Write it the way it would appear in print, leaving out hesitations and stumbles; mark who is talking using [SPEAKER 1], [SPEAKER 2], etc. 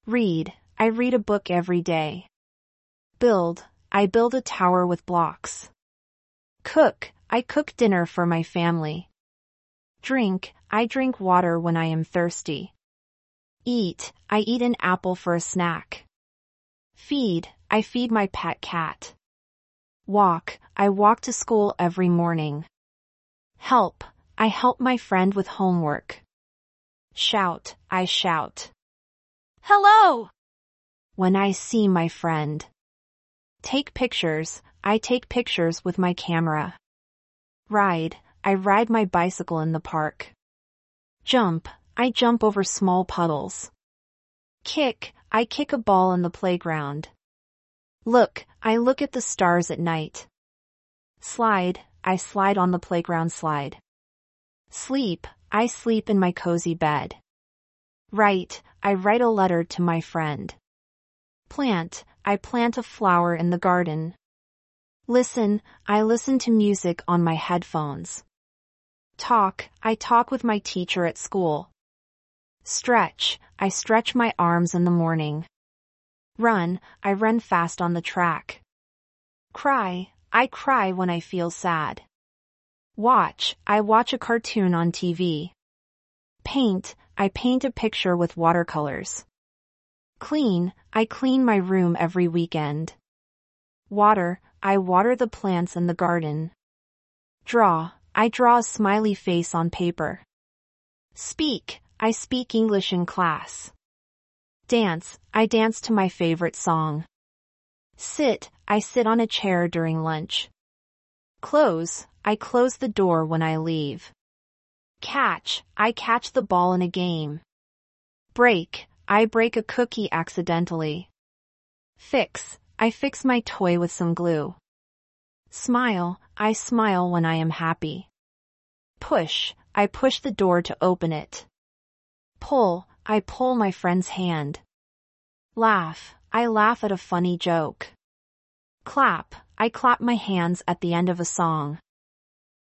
[SPEAKER 1] Read, I read a book every day. Build, I build a tower with blocks. Cook, I cook dinner for my family. Drink, I drink water when I am thirsty. Eat, I eat an apple for a snack. Feed, I feed my pet cat. Walk, I walk to school every morning. Help, I help my friend with homework. Shout, I shout. Hello! When I see my friend. Take pictures, I take pictures with my camera. Ride, I ride my bicycle in the park. Jump, I jump over small puddles. Kick, I kick a ball in the playground. Look, I look at the stars at night. Slide, I slide on the playground slide. Sleep, I sleep in my cozy bed. Write, I write a letter to my friend. Plant, I plant a flower in the garden. Listen, I listen to music on my headphones. Talk, I talk with my teacher at school. Stretch, I stretch my arms in the morning. Run, I run fast on the track. Cry, I cry when I feel sad. Watch, I watch a cartoon on TV. Paint, I paint a picture with watercolors. Clean, I clean my room every weekend. Water, I water the plants in the garden. Draw, I draw a smiley face on paper. Speak, I speak English in class. Dance, I dance to my favorite song. Sit, I sit on a chair during lunch. Close, I close the door when I leave. Catch, I catch the ball in a game. Break, I break a cookie accidentally. Fix, I fix my toy with some glue. Smile, I smile when I am happy. Push, I push the door to open it. Pull, I pull my friend's hand. Laugh, I laugh at a funny joke. Clap, I clap my hands at the end of a song.